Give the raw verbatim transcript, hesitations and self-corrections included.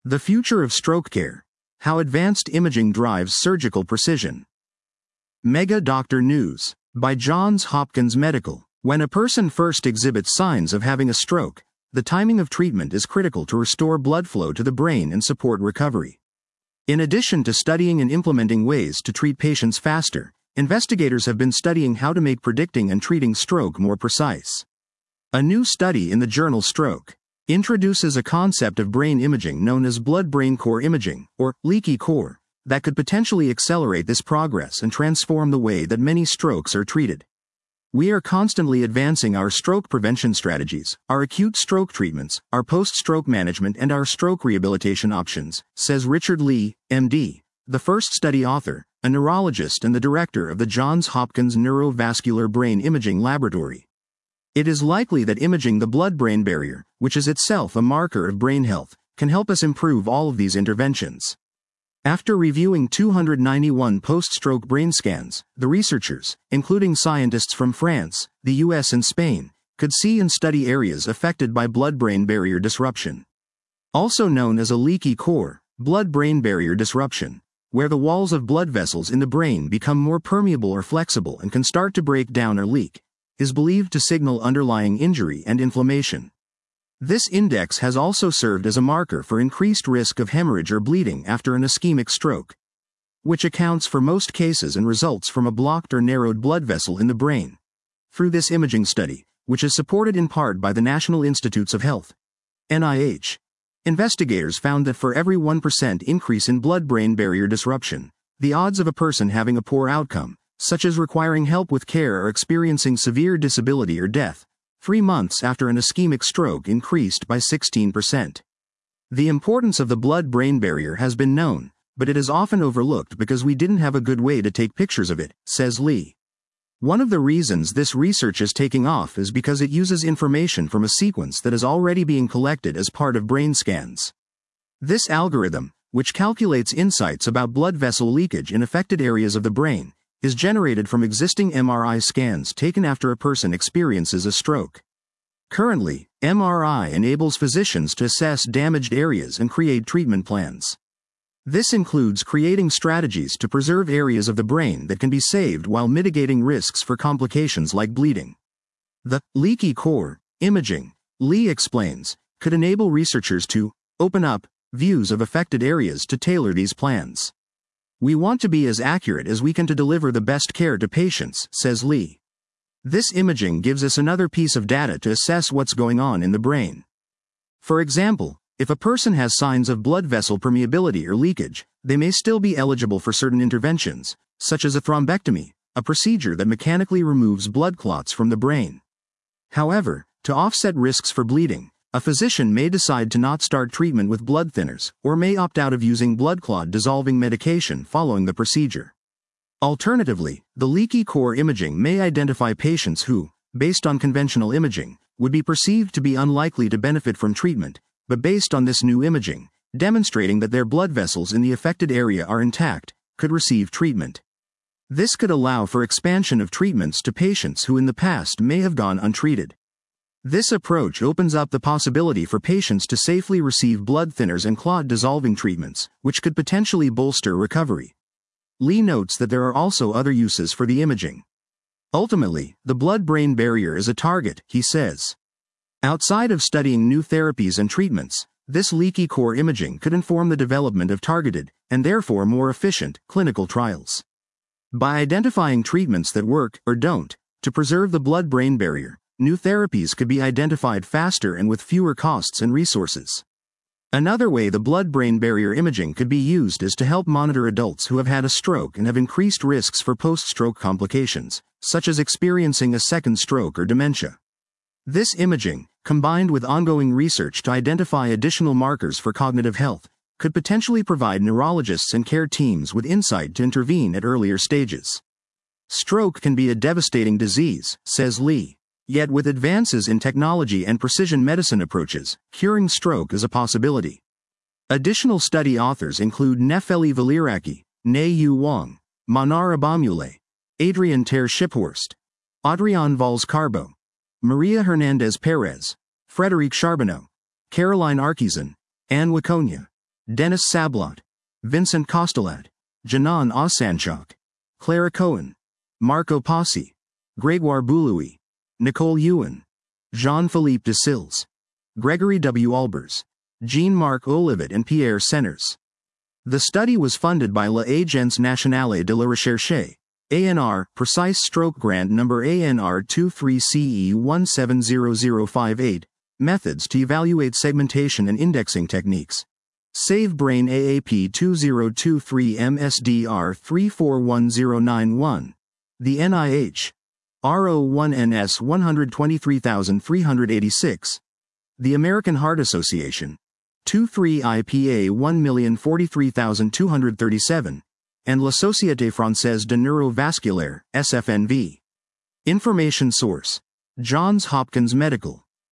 The Future of Stroke Care: How Advanced Imaging Drives Surgical Precision. Mega Doctor News by Johns Hopkins Medical. When a person first exhibits signs of having a stroke, the timing of treatment is critical to restore blood flow to the brain and support recovery. In addition to studying and implementing ways to treat patients faster, investigators have been studying how to make predicting and treating stroke more precise. A new study in the journal Stroke introduces a concept of brain imaging known as blood-brain core imaging, or leaky core, that could potentially accelerate this progress and transform the way that many strokes are treated. We are constantly advancing our stroke prevention strategies, our acute stroke treatments, our post-stroke management, and our stroke rehabilitation options, says Richard Lee, M D, the first study author, a neurologist and the director of the Johns Hopkins Neurovascular Brain Imaging Laboratory. It is likely that imaging the blood-brain barrier, which is itself a marker of brain health, can help us improve all of these interventions. After reviewing two hundred ninety-one post-stroke brain scans, the researchers, including scientists from France, the U S and Spain, could see and study areas affected by blood-brain barrier disruption. Also known as a leaky core, blood-brain barrier disruption, where the walls of blood vessels in the brain become more permeable or flexible and can start to break down or leak, is believed to signal underlying injury and inflammation. This index has also served as a marker for increased risk of hemorrhage or bleeding after an ischemic stroke, which accounts for most cases and results from a blocked or narrowed blood vessel in the brain. Through this imaging study, which is supported in part by the National Institutes of Health, N I H, investigators found that for every one percent increase in blood-brain barrier disruption, the odds of a person having a poor outcome, such as requiring help with care or experiencing severe disability or death, three months after an ischemic stroke increased by sixteen percent. The importance of the blood-brain barrier has been known, but it is often overlooked because we didn't have a good way to take pictures of it, says Lee. One of the reasons this research is taking off is because it uses information from a sequence that is already being collected as part of brain scans. This algorithm, which calculates insights about blood vessel leakage in affected areas of the brain, is generated from existing M R I scans taken after a person experiences a stroke. Currently, M R I enables physicians to assess damaged areas and create treatment plans. This includes creating strategies to preserve areas of the brain that can be saved while mitigating risks for complications like bleeding. The leaky core imaging, Lee explains, could enable researchers to open up views of affected areas to tailor these plans. We want to be as accurate as we can to deliver the best care to patients, says Lee. This imaging gives us another piece of data to assess what's going on in the brain. For example, if a person has signs of blood vessel permeability or leakage, they may still be eligible for certain interventions, such as a thrombectomy, a procedure that mechanically removes blood clots from the brain. However, to offset risks for bleeding, a physician may decide to not start treatment with blood thinners, or may opt out of using blood clot dissolving medication following the procedure. Alternatively, the leaky core imaging may identify patients who, based on conventional imaging, would be perceived to be unlikely to benefit from treatment, but based on this new imaging, demonstrating that their blood vessels in the affected area are intact, could receive treatment. This could allow for expansion of treatments to patients who in the past may have gone untreated. This approach opens up the possibility for patients to safely receive blood thinners and clot-dissolving treatments, which could potentially bolster recovery. Lee notes that there are also other uses for the imaging. Ultimately, the blood-brain barrier is a target, he says. Outside of studying new therapies and treatments, this leaky core imaging could inform the development of targeted, and therefore more efficient, clinical trials. By identifying treatments that work, or don't, to preserve the blood-brain barrier, new therapies could be identified faster and with fewer costs and resources. Another way the blood-brain barrier imaging could be used is to help monitor adults who have had a stroke and have increased risks for post-stroke complications, such as experiencing a second stroke or dementia. This imaging, combined with ongoing research to identify additional markers for cognitive health, could potentially provide neurologists and care teams with insight to intervene at earlier stages. Stroke can be a devastating disease, says Lee. Yet with advances in technology and precision medicine approaches, curing stroke is a possibility. Additional study authors include Nefeli Valiraki, Ne-Yu Wang, Manar Abamule, Adrian Ter-Shiphorst, Adrian Valls-Carbo, Maria Hernandez Perez, Frederic Charbonneau, Caroline Arkizan, Anne Waconia, Dennis Sablot, Vincent Costelat, Janan Osanchuk, Clara Cohen, Marco Passi, Gregoire Bouloui, Nicole Ewan, Jean-Philippe de Silles, Gregory W. Albers, Jean-Marc Olivet and Pierre Senners. The study was funded by l'Agence nationale de la recherche, A N R, Precise Stroke Grant number A N R twenty-three C E one seven zero zero five eight, Methods to Evaluate Segmentation and Indexing Techniques. Save Brain A A P two zero two three M S D R three four one zero nine one. The N I H. R zero one N S one hundred twenty-three thousand three hundred eighty-six. The American Heart Association. twenty-three I P A one million forty-three thousand two hundred thirty-seven. And La Société Française de Neurovasculaire, S F N V. Information source: Johns Hopkins Medical.